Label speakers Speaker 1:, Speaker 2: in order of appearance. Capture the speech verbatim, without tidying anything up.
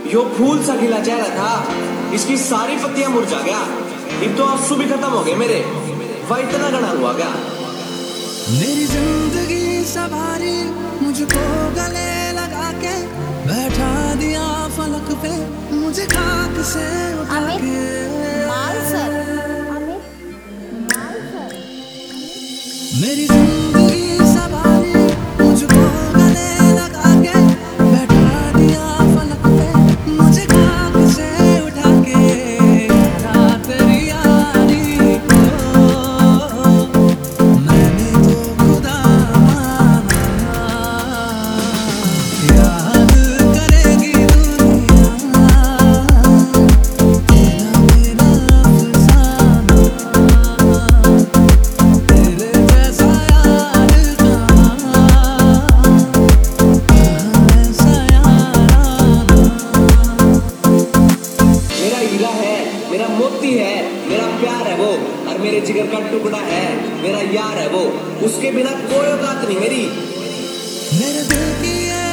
Speaker 1: यो फूल सा खिला चेहरा था, इसकी सारी पत्तियां मुरझा गया। अब तो आंसू भी खत्म हो गए मेरे, वह इतना गड़ा हुआ गया।
Speaker 2: मेरी जिंदगी सवारी मुझको गले लगा के बैठा दिया फलक पे, मुझे खाक से उठा के।
Speaker 3: Mall sir, Amit Mall sir.
Speaker 2: मेरी जिंदगी सवारी मुझको गले लगा के बैठा दिया फलक पे, मुझे खाक से उठा के। रात तेरी यारी को मैंने तो खुदा माना, याद करेगी दुनिया तेरा मेरा अफसाना। तेरे जैसा यार कहाँ, ऐसा याराना।
Speaker 1: मेरा हीरा है, मेरा मोती है, मेरा प्यार है वो, और मेरे जिगर का टुकड़ा है, मेरा यार है वो। उसके बिना कोई औकात नहीं मेरी।
Speaker 2: मेरे दिल की ये